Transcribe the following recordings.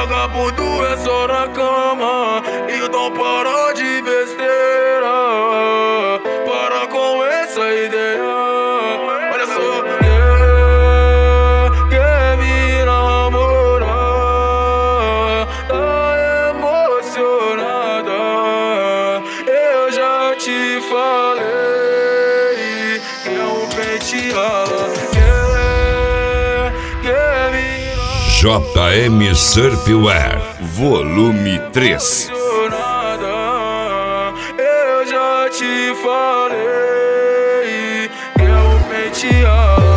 vagabundo é só na cama. Então para de besteira, para com essa ideia. Olha só, quer me namorar, tá emocionada. Eu já te falei que é um penteado. Quer me JM Surfwear, volume 3. Eu já te falei que é um penteado.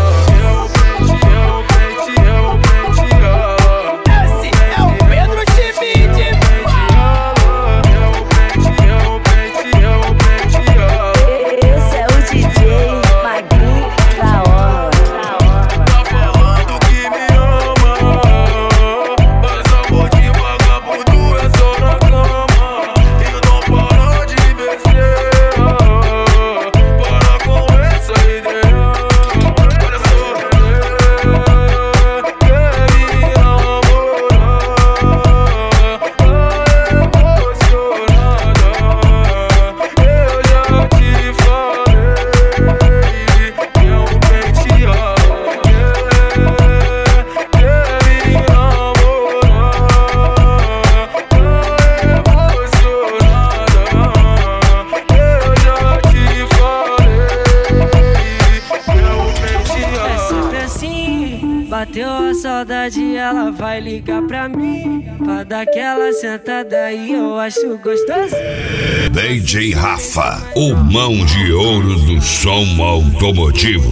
Esse é o Pedro Schmidt. Esse é o DJ Magrinho da hora. Tá falando que me ama, mas amor de vagabundo é só na cama. E não para de besteira, para com essa ideia. Olha só, quer me namorar, tá emocionada. Eu já te falei que é um penteado. Quer me namorar, tá emocionada. Eu já te falei que é um penteado. É sempre assim, bateu a saudade, ela vai ligar pra mim, pra dar aquela sentada e eu acho gostoso. DJ Rafa, o mão de ouro do som automotivo.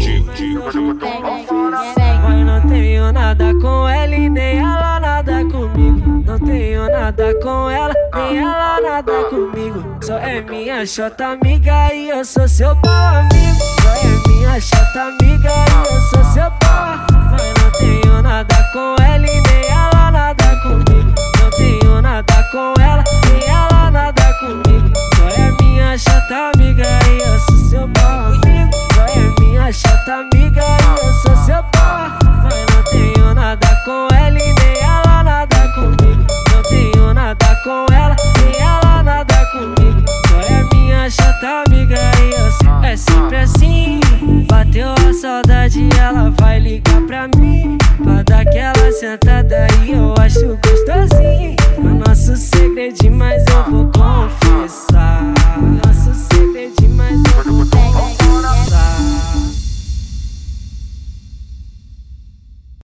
Mas não tenho nada com ela e nem ela nada comigo. Não tenho nada com ela, nem ela nada comigo. Só é minha chota amiga e eu sou seu pau amigo. Só é minha chota amiga e eu sou seu pau. Mas não tenho nada com ela e nem ela nada comigo. Não tenho nada com ela, nem ela nada comigo. Só é minha chata amiga e eu sou seu pau amigo. Só é minha chata amiga e eu sou seu pau. Mas não tenho nada com ela e nem ela nada comigo. Não tenho nada com ela, nem ela nada comigo. Só é minha chata amiga e eu sou. É sempre assim, bateu a saudade, ela vai ligar pra mim,